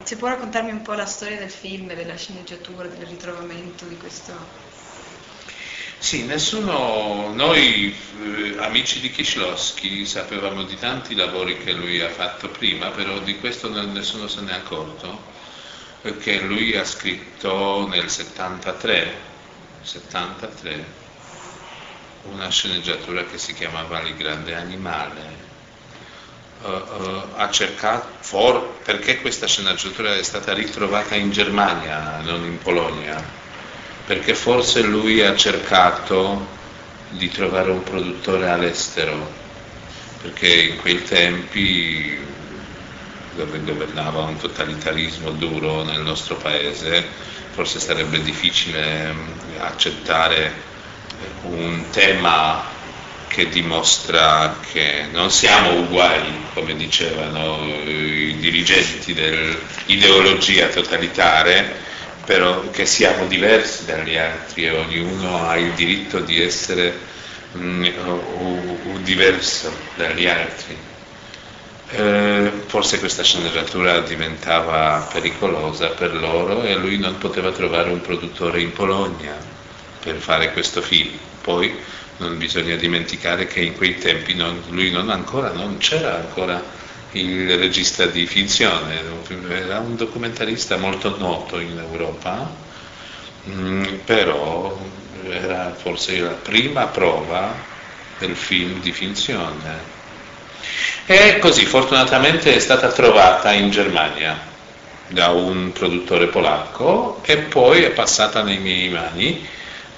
Se può raccontarmi un po' la storia del film, della sceneggiatura, del ritrovamento di questo... Sì, noi amici di Kieślowski sapevamo di tanti lavori che lui ha fatto prima, però di questo nessuno se n'è accorto, perché lui ha scritto nel 73 una sceneggiatura che si chiamava Il grande animale. Ha cercato, perché questa sceneggiatura è stata ritrovata in Germania, non in Polonia, perché forse lui ha cercato di trovare un produttore all'estero, perché in quei tempi, dove governava un totalitarismo duro nel nostro paese, forse sarebbe difficile accettare un tema che dimostra che non siamo uguali, come dicevano i dirigenti dell'ideologia totalitaria, però che siamo diversi dagli altri e ognuno ha il diritto di essere diverso dagli altri. Forse questa sceneggiatura diventava pericolosa per loro e lui non poteva trovare un produttore in Polonia per fare questo film. Poi non bisogna dimenticare che in quei tempi non c'era ancora il regista di finzione, era un documentarista molto noto in Europa, però era forse la prima prova del film di finzione. E così fortunatamente è stata trovata in Germania da un produttore polacco e poi è passata nei miei mani.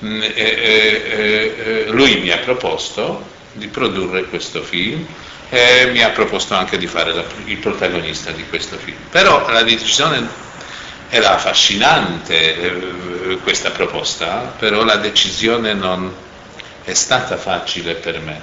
Lui mi ha proposto di produrre questo film e mi ha proposto anche di fare il protagonista di questo film. Però la decisione era affascinante, questa proposta, però la decisione non è stata facile per me,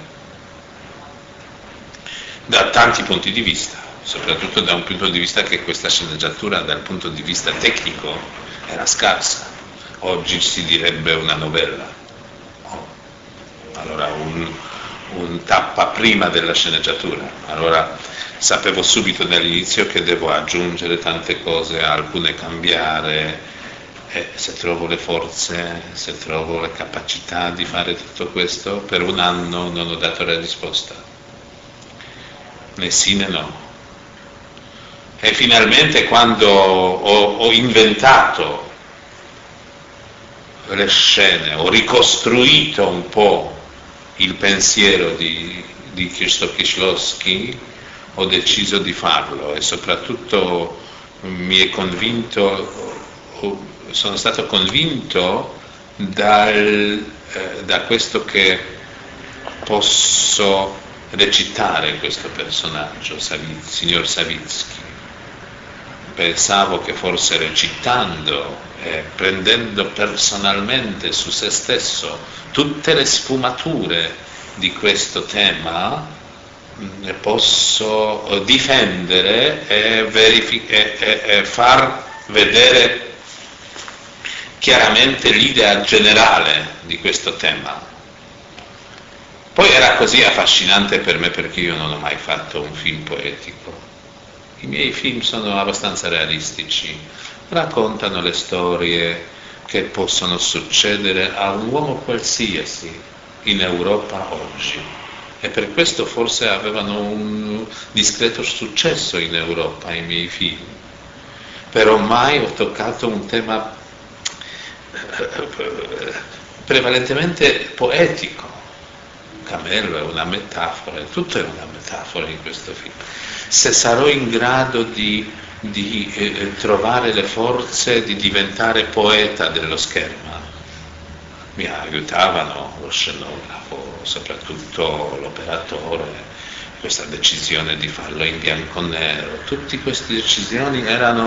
da tanti punti di vista, soprattutto da un punto di vista che questa sceneggiatura dal punto di vista tecnico era scarsa. Oggi si direbbe una novella. Allora un tappa prima della sceneggiatura. Allora sapevo subito dall'inizio che devo aggiungere tante cose, alcune cambiare, e se trovo le forze, se trovo le capacità di fare tutto questo, per un anno non ho dato la risposta. Né sì né no. E finalmente quando ho inventato le scene, ho ricostruito un po' il pensiero di Krzysztof Kieślowski, ho deciso di farlo e soprattutto sono stato convinto da questo che posso recitare questo personaggio, signor Sawicki. Pensavo che forse recitando e prendendo personalmente su se stesso tutte le sfumature di questo tema posso difendere e far vedere chiaramente l'idea generale di questo tema. Poi era così affascinante per me perché io non ho mai fatto un film poetico. I miei film sono abbastanza realistici, raccontano le storie che possono succedere a un uomo qualsiasi in Europa oggi e per questo forse avevano un discreto successo in Europa i miei film, però mai ho toccato un tema prevalentemente poetico. Cammello è una metafora, tutto è una metafora in questo film. Se sarò in grado di trovare le forze di diventare poeta dello schermo, mi aiutavano lo scenografo, soprattutto l'operatore, questa decisione di farlo in bianco e nero, tutte queste decisioni erano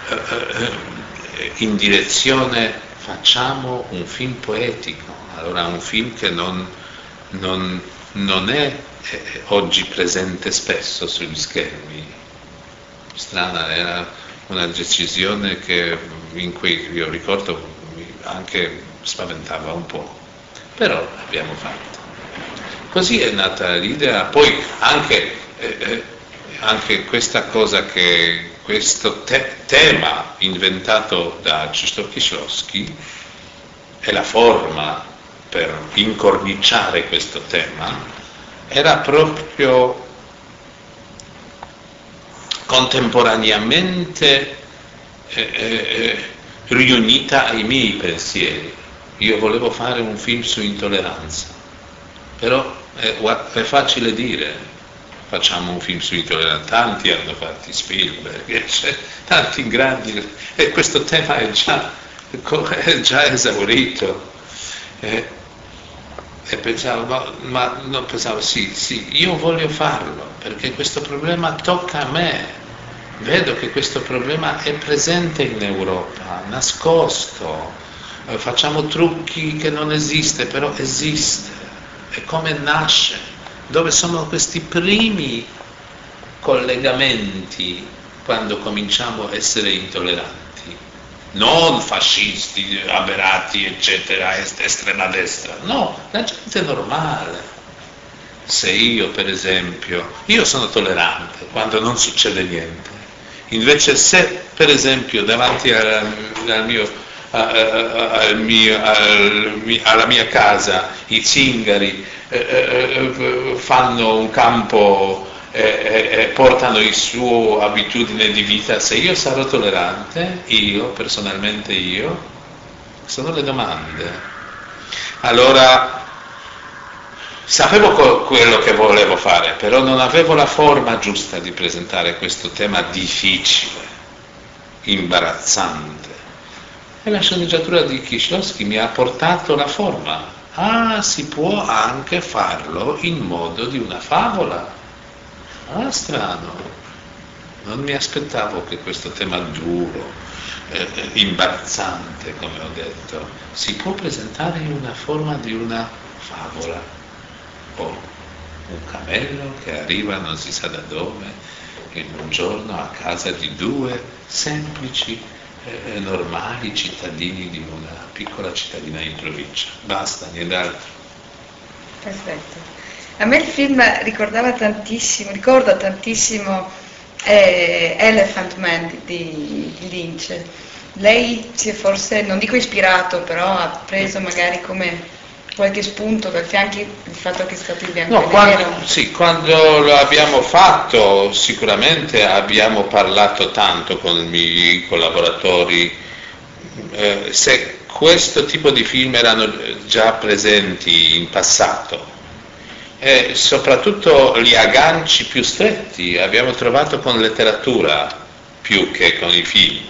in direzione facciamo un film poetico, allora un film che non è oggi presente spesso sugli schermi. Strana, era una decisione che in cui io ricordo anche spaventava un po', però l'abbiamo fatto. Così è nata l'idea, poi anche questa cosa che questo tema inventato da Krzysztof Kieślowski e la forma per incorniciare questo tema era proprio contemporaneamente riunita ai miei pensieri. Io volevo fare un film su intolleranza, però è facile dire, facciamo un film su intolleranza, tanti hanno fatto Spielberg, tanti grandi, e questo tema è già esaurito. E pensavo, pensavo sì, io voglio farlo, perché questo problema tocca a me. Vedo che questo problema è presente in Europa, nascosto, facciamo trucchi che non esiste, però esiste. E come nasce? Dove sono questi primi collegamenti quando cominciamo a essere intolleranti? Non fascisti, aberrati, eccetera, estrema destra, no, la gente normale. Se io, per esempio, io sono tollerante quando non succede niente, invece se, per esempio, davanti alla mia casa i zingari fanno un campo e portano il suo abitudine di vita, se io sarò tollerante, personalmente sono le domande. Allora, sapevo quello che volevo fare, però non avevo la forma giusta di presentare questo tema difficile, imbarazzante. E la sceneggiatura di Kieślowski mi ha portato la forma. Si può anche farlo in modo di una favola. Strano, non mi aspettavo che questo tema duro, imbarazzante, come ho detto, si può presentare in una forma di una favola, o un cammello che arriva non si sa da dove, in un giorno a casa di due semplici, normali cittadini di una piccola cittadina in provincia. Basta, nient'altro. Perfetto. A me il film ricorda tantissimo Elephant Man di Lynch. Lei si è forse, non dico ispirato, però ha preso magari come qualche spunto per fianchi il fatto che è stato in bianco e nero. Quando lo abbiamo fatto sicuramente abbiamo parlato tanto con i miei collaboratori. Se questo tipo di film erano già presenti in passato, e soprattutto gli agganci più stretti abbiamo trovato con letteratura più che con i film.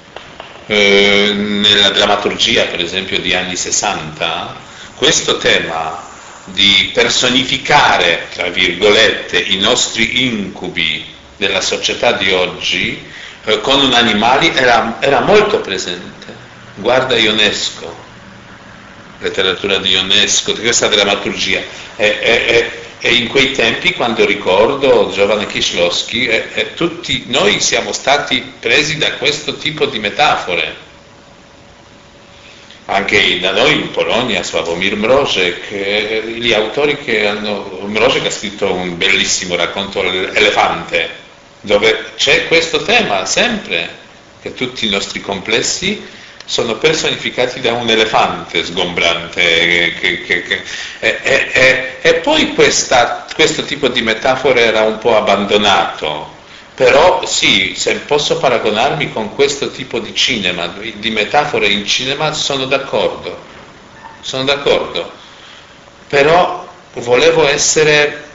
Nella drammaturgia, per esempio, di anni 60, questo tema di personificare, tra virgolette, i nostri incubi della società di oggi con un animale era molto presente. Guarda Ionesco, letteratura di Ionesco, di questa drammaturgia, e in quei tempi, quando ricordo giovane Kieślowski, tutti noi siamo stati presi da questo tipo di metafore. Anche da noi in Polonia, Sławomir Mrożek, gli autori Mrożek ha scritto un bellissimo racconto, Elefante, dove c'è questo tema sempre, che tutti i nostri complessi sono personificati da un elefante sgombrante, e poi questo tipo di metafora era un po' abbandonato. Però sì, se posso paragonarmi con questo tipo di cinema, di metafore in cinema, sono d'accordo, però volevo essere,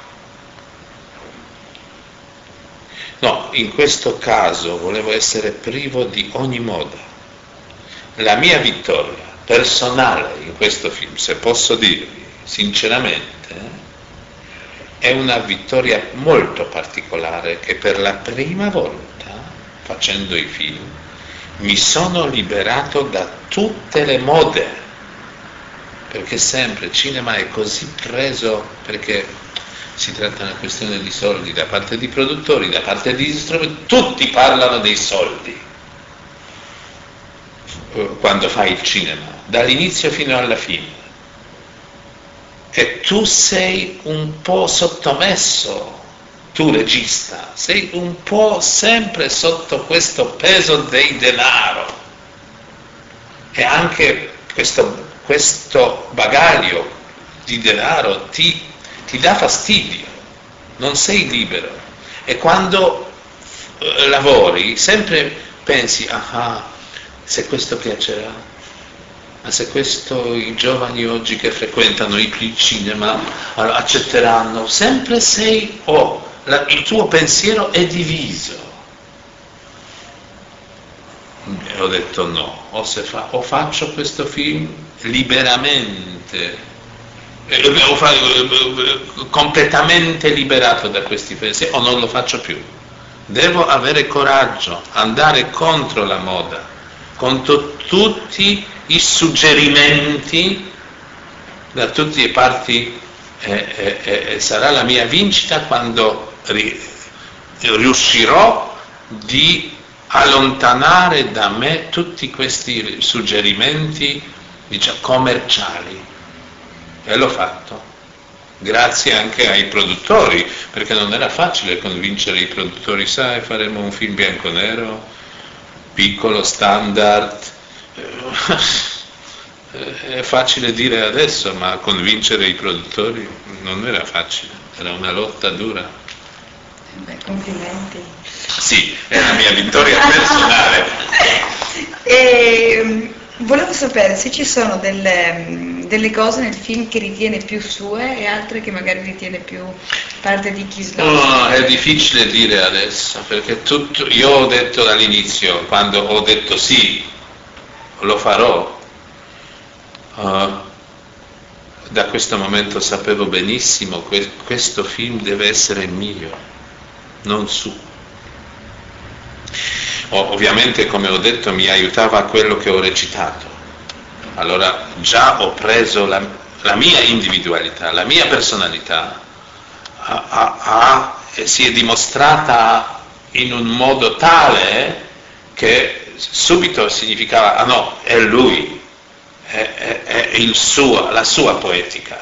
in questo caso volevo essere privo di ogni moda. La mia vittoria personale in questo film, se posso dirvi sinceramente, è una vittoria molto particolare, che per la prima volta, facendo i film, mi sono liberato da tutte le mode, perché sempre il cinema è così preso, perché si tratta di una questione di soldi da parte di produttori, da parte di distributori, tutti parlano dei soldi quando fai il cinema, dall'inizio fino alla fine. E tu sei un po' sottomesso tu regista, sei un po' sempre sotto questo peso del denaro e anche questo bagaglio di denaro ti dà fastidio, non sei libero e quando lavori sempre pensi, se questo piacerà, ma se questo i giovani oggi che frequentano il cinema accetteranno, sempre sei, il tuo pensiero è diviso. E ho detto no, o faccio questo film liberamente, completamente liberato da questi pensieri, o non lo faccio più. Devo avere coraggio, andare contro la moda, contro tutti i suggerimenti da tutte le parti, sarà la mia vincita quando riuscirò di allontanare da me tutti questi suggerimenti, diciamo, commerciali. E l'ho fatto, grazie anche ai produttori, perché non era facile convincere i produttori, sai, faremo un film bianco-nero, piccolo, standard, è facile dire adesso, ma convincere i produttori non era facile, era una lotta dura. Beh, complimenti. Sì, è la mia vittoria personale. Volevo sapere se ci sono delle cose nel film che ritiene più sue e altre che magari ritiene più parte di Kieślowski. No, è difficile dire adesso, perché io ho detto dall'inizio, quando ho detto sì, lo farò, da questo momento sapevo benissimo che questo film deve essere mio, non suo. Ovviamente, come ho detto, mi aiutava quello che ho recitato, allora già ho preso la mia individualità, la mia personalità si è dimostrata in un modo tale che subito significava, no, è lui, è la sua poetica.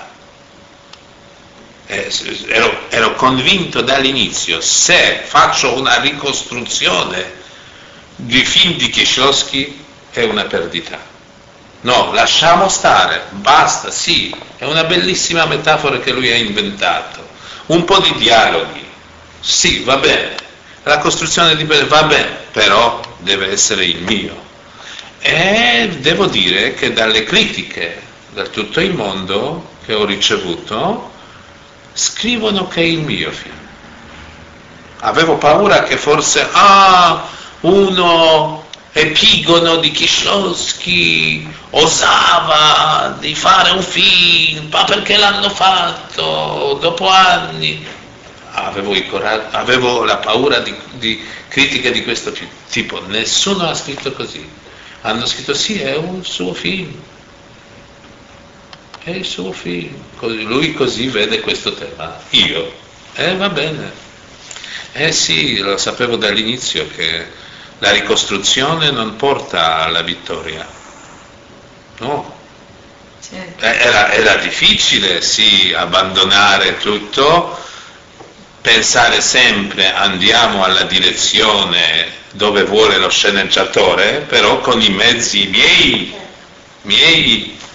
Ero convinto dall'inizio, se faccio una ricostruzione di film di Kieślowski è una perdita. No, lasciamo stare, basta, sì, è una bellissima metafora che lui ha inventato. Un po' di dialoghi, sì, va bene, la costruzione di va bene, però deve essere il mio. E devo dire che dalle critiche da tutto il mondo che ho ricevuto scrivono che è il mio film. Avevo paura che forse uno epigono di Kieślowski osava di fare un film, ma perché l'hanno fatto dopo anni? Avevo la paura di critiche di questo tipo. Nessuno ha scritto così. Hanno scritto sì, è un suo film. È il suo film. Lui così vede questo tema. Io. Va bene. Sì, lo sapevo dall'inizio che la ricostruzione non porta alla vittoria. No. Certo. Era difficile, sì, abbandonare tutto, pensare sempre andiamo alla direzione dove vuole lo sceneggiatore, però con i mezzi miei.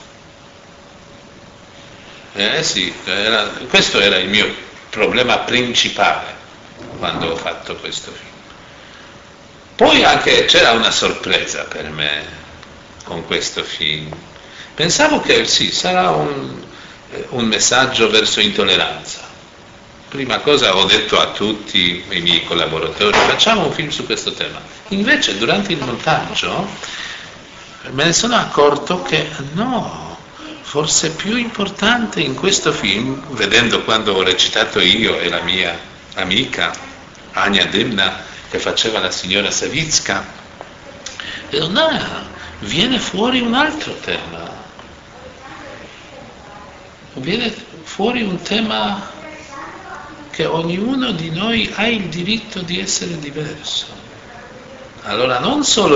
Sì, questo era il mio problema principale quando ho fatto questo film. Poi anche c'era una sorpresa per me con questo film. Pensavo che sì, sarà un messaggio verso intolleranza. Prima cosa ho detto a tutti i miei collaboratori, facciamo un film su questo tema. Invece durante il montaggio me ne sono accorto che no, forse più importante in questo film, vedendo quando ho recitato io e la mia amica Ania Demna, che faceva la signora Savitska, viene fuori un altro tema. Viene fuori un tema che ognuno di noi ha il diritto di essere diverso. Allora non solo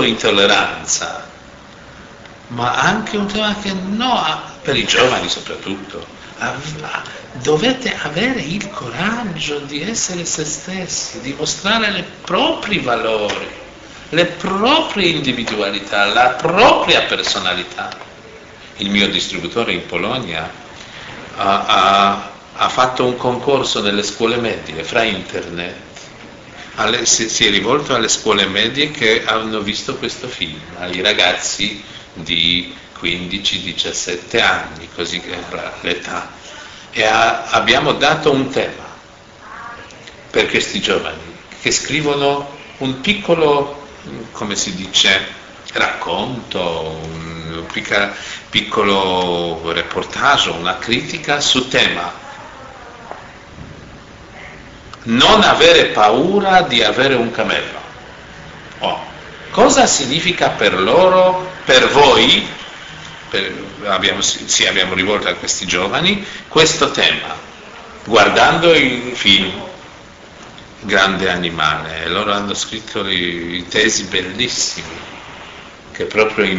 intolleranza, ma anche un tema che per i giovani soprattutto, dovete avere il coraggio di essere se stessi, di mostrare i propri valori, le proprie individualità, la propria personalità. Il mio distributore in Polonia ha fatto un concorso nelle scuole medie fra internet, si è rivolto alle scuole medie che hanno visto questo film, ai ragazzi di 15-17 anni, così che era l'età, e abbiamo dato un tema per questi giovani che scrivono un piccolo, come si dice, racconto, un piccolo reportage, una critica su tema. Non avere paura di avere un cammello. Cosa significa per loro, per voi, abbiamo rivolto a questi giovani questo tema, guardando il film Grande Animale, e loro hanno scritto i tesi bellissimi, che proprio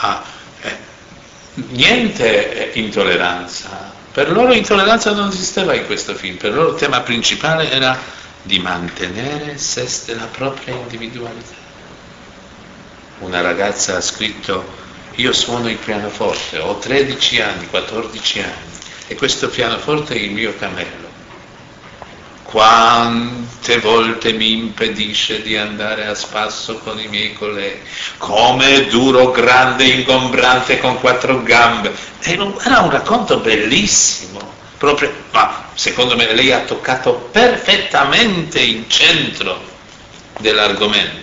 niente intolleranza. Per loro intolleranza non esisteva in questo film, per loro il tema principale era di mantenere la propria individualità. Una ragazza ha scritto: io suono il pianoforte, ho 13 anni, 14 anni, e questo pianoforte è il mio cammello. Quante volte mi impedisce di andare a spasso con i miei colleghi, come è duro, grande, ingombrante, con 4 gambe. Era un racconto bellissimo, proprio, ma secondo me lei ha toccato perfettamente il centro dell'argomento,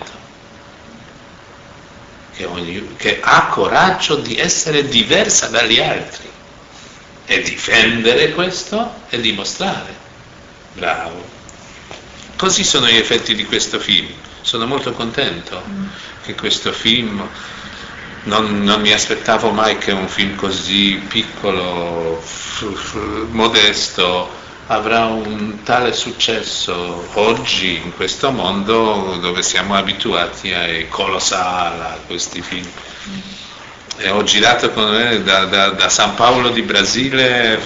che ha coraggio di essere diversa dagli altri e difendere questo e dimostrare. Bravo. Così sono gli effetti di questo film. Sono molto contento che questo film, non mi aspettavo mai che un film così piccolo, modesto, avrà un tale successo oggi in questo mondo dove siamo abituati ai colossali, a questi film. E ho girato da San Paolo di Brasile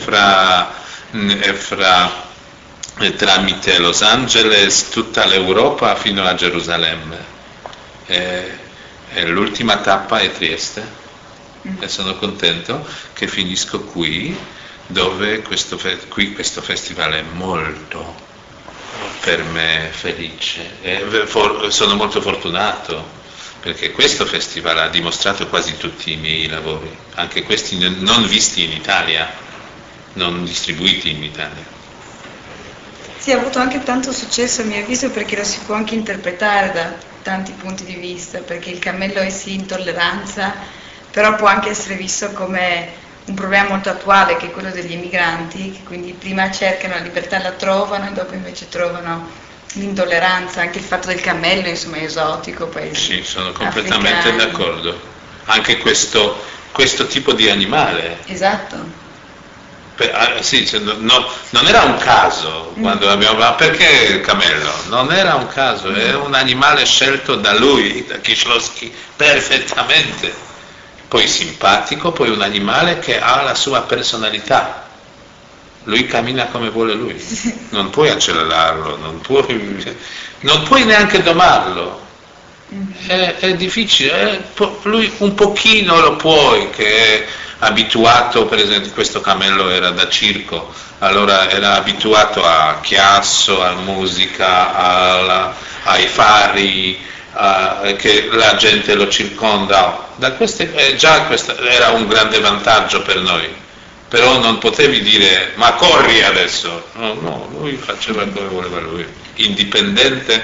tramite Los Angeles, tutta l'Europa fino a Gerusalemme, e l'ultima tappa è Trieste, e sono contento che finisco qui, dove questo festival è molto per me felice, e sono molto fortunato perché questo festival ha dimostrato quasi tutti i miei lavori, anche questi non visti in Italia, non distribuiti in Italia. Sì, ha avuto anche tanto successo a mio avviso perché lo si può anche interpretare da tanti punti di vista, perché il cammello è sì intolleranza, però può anche essere visto come un problema molto attuale, che è quello degli immigranti, che quindi prima cercano la libertà, la trovano, e dopo invece trovano l'intolleranza. Anche il fatto del cammello, insomma, è esotico, paesi Sì, sono completamente africani. d'accordo. Anche questo tipo di animale. Esatto. Sì, non era un caso quando ma perché il cammello? Non era un caso, è un animale scelto da lui, da Kieślowski, perfettamente. Poi simpatico, poi un animale che ha la sua personalità. Lui cammina come vuole lui, non puoi accelerarlo, non puoi neanche domarlo. È difficile, lui un pochino lo puoi, che è abituato, per esempio questo cammello era da circo, allora era abituato a chiasso, a musica, ai fari, che la gente lo circonda. Questo era un grande vantaggio per noi, però non potevi dire ma corri adesso, no, lui faceva come voleva lui, indipendente.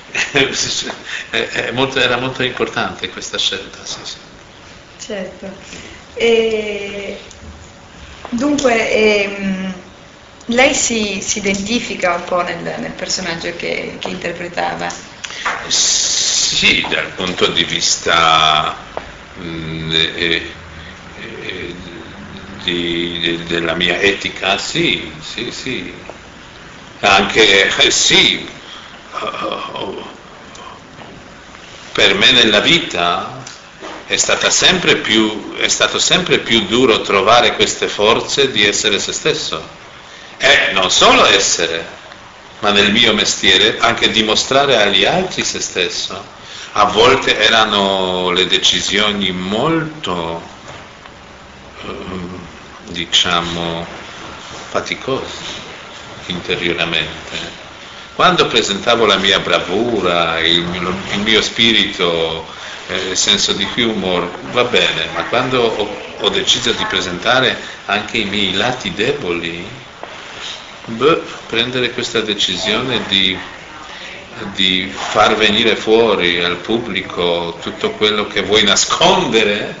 Era molto importante questa scelta, sì. Certo. Dunque, lei si identifica un po' nel personaggio che interpretava? Sì, dal punto di vista della mia etica, sì. Anche sì. Per me nella vita è stato sempre più duro trovare queste forze di essere se stesso. E non solo essere, ma nel mio mestiere anche dimostrare agli altri se stesso. A volte erano le decisioni molto, diciamo, faticose interiormente. Quando presentavo la mia bravura, il mio spirito, il senso di humor, va bene, ma quando ho deciso di presentare anche i miei lati deboli, prendere questa decisione di far venire fuori al pubblico tutto quello che vuoi nascondere,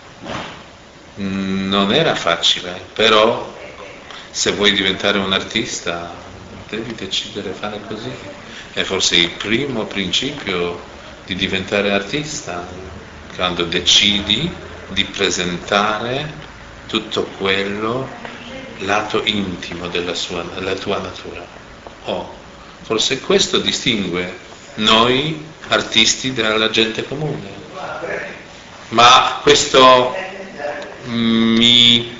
non era facile, però se vuoi diventare un artista devi decidere di fare così. È forse il primo principio di diventare artista, quando decidi di presentare tutto quello lato intimo della tua natura. Forse questo distingue noi artisti dalla gente comune. Ma questo mi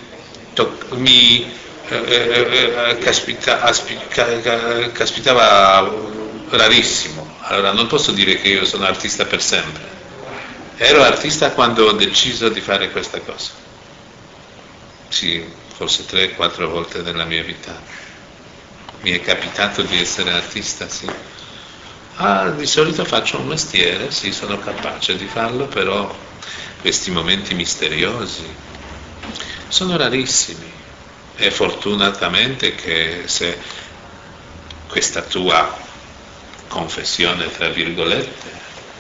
caspitava rarissimo. Allora non posso dire che io sono artista per sempre. Ero artista quando ho deciso di fare questa cosa. Sì, forse 3-4 volte nella mia vita mi è capitato di essere artista, sì. Di solito faccio un mestiere, sì, sono capace di farlo, però questi momenti misteriosi sono rarissimi. E fortunatamente che se questa tua confessione, tra virgolette,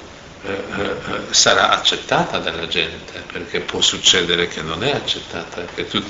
sarà accettata dalla gente, perché può succedere che non è accettata,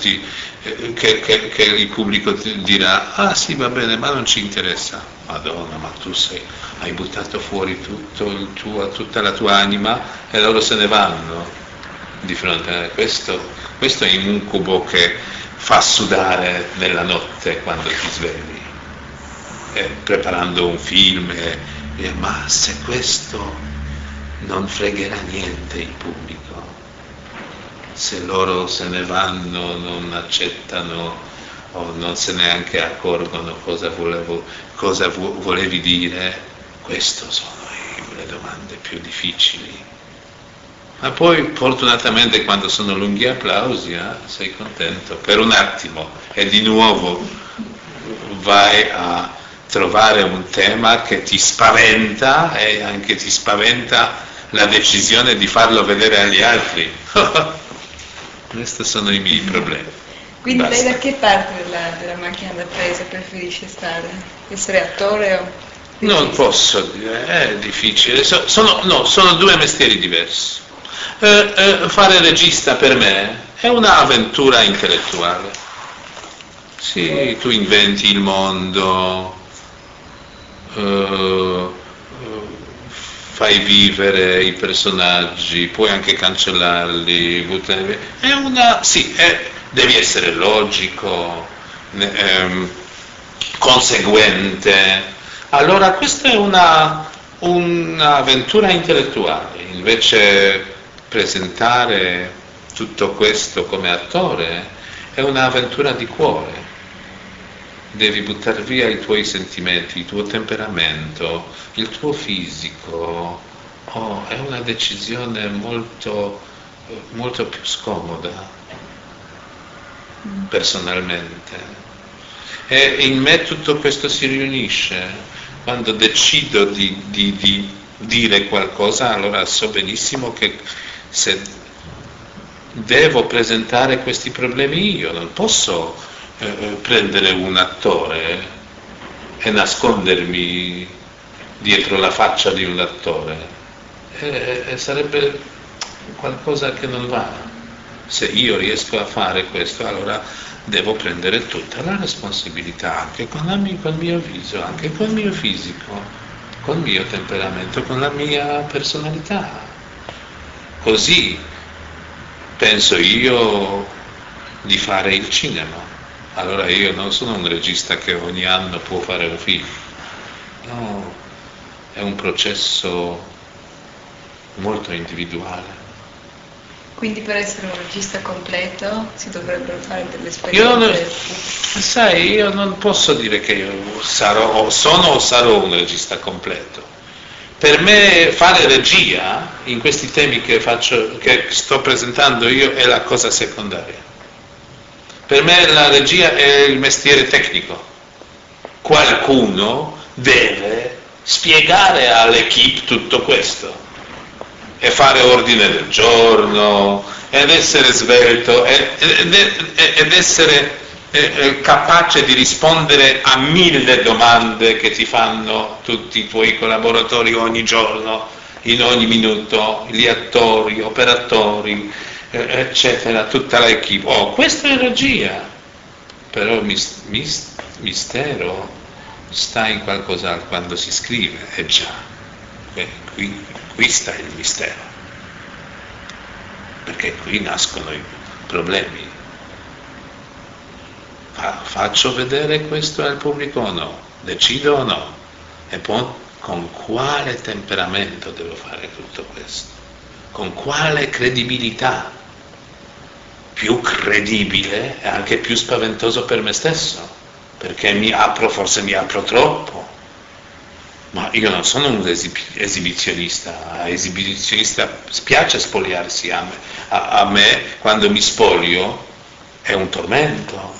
che il pubblico dirà: ah sì, va bene, ma non ci interessa. Madonna, ma tu hai buttato fuori tutta la tua anima e loro se ne vanno di fronte a questo è un incubo che fa sudare nella notte quando ti svegli, preparando un film, ma se questo non fregherà niente il pubblico, se loro se ne vanno, non accettano o non se neanche accorgono cosa volevi dire, queste sono le domande più difficili. Ma poi fortunatamente quando sono lunghi applausi sei contento per un attimo e di nuovo vai a trovare un tema che ti spaventa e anche ti spaventa la decisione di farlo vedere agli altri. Questi sono i miei problemi. Quindi Basta. lei da che parte della macchina da presa preferisce stare? Essere attore o regista? Non posso dire, è difficile, sono due mestieri diversi. Fare regista per me è un'avventura intellettuale. Sì, tu inventi il mondo, fai vivere i personaggi, puoi anche cancellarli, buttarli. Devi essere logico, conseguente. Allora questa è un'avventura intellettuale. Invece presentare tutto questo come attore è un'avventura di cuore. Devi buttare via i tuoi sentimenti, il tuo temperamento, il tuo fisico. È una decisione molto, molto più scomoda, personalmente. E in me tutto questo si riunisce. Quando decido di dire qualcosa, allora so benissimo che se devo presentare questi problemi io non posso prendere un attore e nascondermi dietro la faccia di un attore, sarebbe qualcosa che non va. Se io riesco a fare questo, allora devo prendere tutta la responsabilità, anche con il mio viso, anche col mio fisico, col mio temperamento, con la mia personalità. Così penso io di fare il cinema. Allora io non sono un regista che ogni anno può fare un film. No, è un processo molto individuale. Quindi per essere un regista completo si dovrebbero fare delle Io non, esperienze. sai, io non posso dire che io sono o sarò un regista completo. Per me fare regia in questi temi che sto presentando io è la cosa secondaria. Per me la regia è il mestiere tecnico. Qualcuno deve spiegare all'equipe tutto questo e fare ordine del giorno ed essere svelto ed essere capace di rispondere a 1000 domande che ti fanno tutti i tuoi collaboratori ogni giorno, in ogni minuto, gli attori, operatori, eccetera, tutta l'equipe. Questa è regia, però mistero sta in qualcos'altro quando si scrive, già, qui sta il mistero, perché qui nascono i problemi. Faccio vedere questo al pubblico o no? Decido o no? E poi con quale temperamento devo fare tutto questo? Con quale credibilità? Più credibile e anche più spaventoso per me stesso, perché forse mi apro troppo. Ma io non sono un esibizionista. Spiace spogliarsi a me quando mi spoglio è un tormento.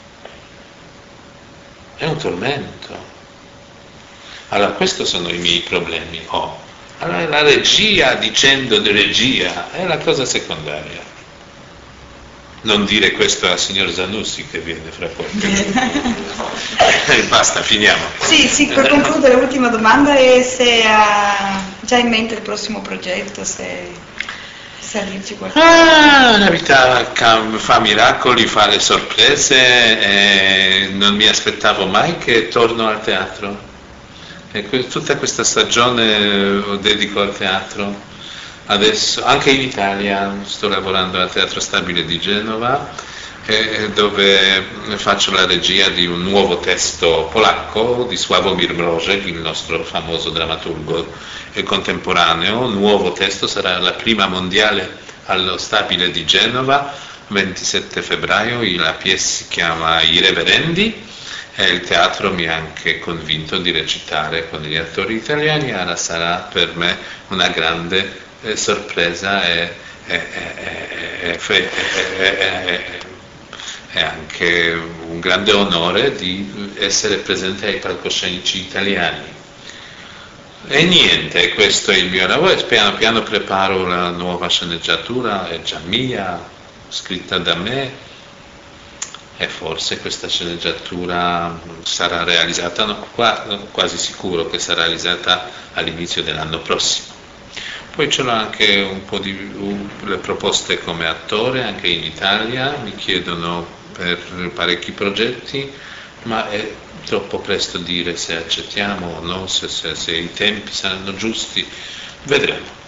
È un tormento. Allora, questi sono i miei problemi. Allora, la regia, dicendo di regia, è la cosa secondaria. Non dire questo al signor Zanussi che viene fra qualche minuto. Basta, finiamo. Sì, per concludere l'ultima domanda è se ha già in mente il prossimo progetto, se sa dirci qualcosa. La vita fa miracoli, fa le sorprese e non mi aspettavo mai che torno al teatro. E tutta questa stagione lo dedico al teatro. Adesso anche in Italia sto lavorando al Teatro Stabile di Genova, dove faccio la regia di un nuovo testo polacco di Sławomir Mrożek, il nostro famoso drammaturgo contemporaneo. Nuovo testo, sarà la prima mondiale allo Stabile di Genova, 27 febbraio, la pièce si chiama I Reverendi e il teatro mi ha anche convinto di recitare con gli attori italiani. Allora sarà per me una grande sorpresa e anche un grande onore di essere presente ai palcoscenici italiani. E niente, questo è il mio lavoro e piano piano preparo la nuova sceneggiatura, è già mia, scritta da me, e forse questa sceneggiatura sarà realizzata, quasi sicuro che sarà realizzata all'inizio dell'anno prossimo. Poi ce l'ho anche un po' di le proposte come attore, anche in Italia, mi chiedono per parecchi progetti, ma è troppo presto dire se accettiamo o no, se i tempi saranno giusti, vedremo.